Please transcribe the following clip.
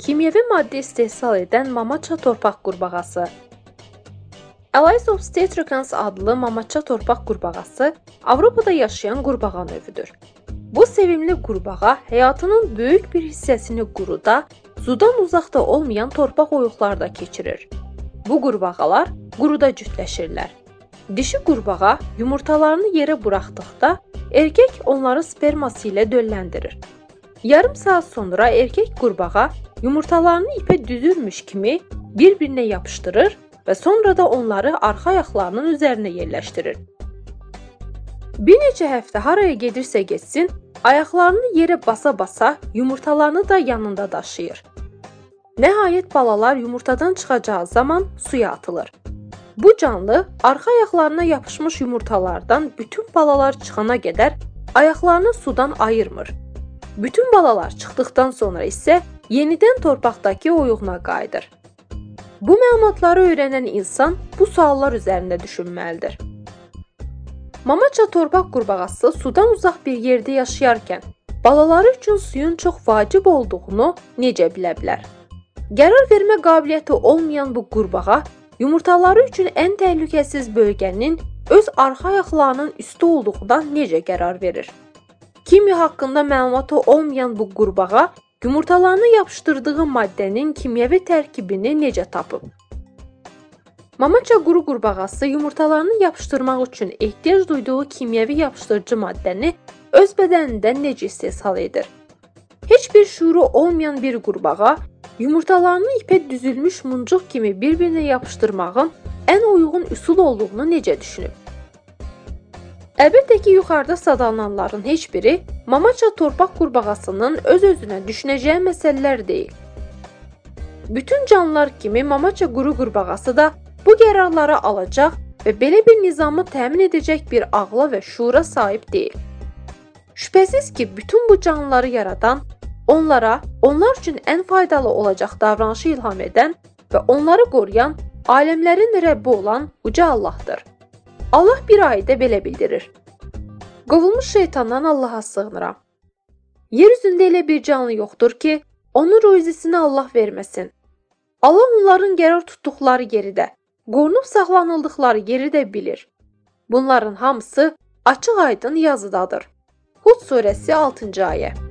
kimyəvi maddə istehsal edən mamaça torpaq qurbağası. Allies obstetricans adlı mamaça torpaq qurbağası Avropada yaşayan qurbağa növüdür. Bu sevimli qurbağa həyatının böyük bir hissəsini quruda, sudan uzaqda olmayan torpaq oyuqlarda keçirir. Bu qurbağalar quruda cütləşirlər. Dişi qurbağa yumurtalarını yerə buraxdıqda erkək onları sperması ilə dölləndirir. Yarım saat sonra erkək qurbağa yumurtalarını ipə düzülmüş kimi bir-birinə yapışdırır və sonra da onları arxa ayaqlarının üzərinə yerləşdirir. Bir neçə həftə haraya gedirsə getsin, ayaqlarını yerə basa-basa yumurtalarını da yanında daşıyır. Nəhayət balalar yumurtadan çıxacağı zaman suya atılır. Bu canlı arxa ayaqlarına yapışmış yumurtalardan bütün balalar çıxana qədər ayaqlarını sudan ayırmır. Bütün balalar çıxdıqdan sonra isə yenidən torpaqdakı oyuğuna qayıdır. Bu məlumatları öyrənən insan bu suallar üzərində düşünməlidir. Mamaça torpaq qurbağası sudan uzaq bir yerdə yaşayarkən balaları üçün suyun çox vacib olduğunu necə bilə bilər? Qərar vermə qabiliyyəti olmayan bu qurbağa yumurtaları üçün ən təhlükəsiz bölgənin öz arxa ayaqlarının üstü olduğundan necə qərar verir? Kimya haqqında məlumatı olmayan bu qurbağa yumurtalarını yapışdırdığı maddənin kimyəvi tərkibini necə tapıb? Mamaça quru qurbağası yumurtalarını yapışdırmaq üçün ehtiyac duyduğu kimyəvi yapışdırıcı maddəni öz bədənindən necə istehsal edir? Heç bir şüuru olmayan bir qurbağa yumurtalarını ipə düzülmüş muncuq kimi bir-birinə yapışdırmağın ən uyğun üsul olduğunu necə düşünüb? Əlbəttə ki, yuxarıda sadalananların heç biri mamaça torpaq qurbağasının öz-özünə düşünəcəyi məsələlər deyil. Bütün canlılar kimi mamaça quru qurbağası da bu qərarları alacaq və belə bir nizamı təmin edəcək bir ağla və şuura sahib deyil. Şübhəsiz ki, bütün bu canlıları yaradan, onlar üçün ən faydalı olacaq davranışı ilham edən və onları qoruyan, aləmlərin Rəbbi olan uca Allahdır. Allah bir ayədə belə bildirir. Qovulmuş şeytandan Allaha sığınıram. Yer üzündə elə bir canlı yoxdur ki, onun ruzisini Allah verməsin. Allah onların qərar tutduqları yeri də, qorunub saxlanıldıqları yeri də bilir. Bunların hamısı açıq aydın yazıdadır. Hud surəsi 6-cı ayə.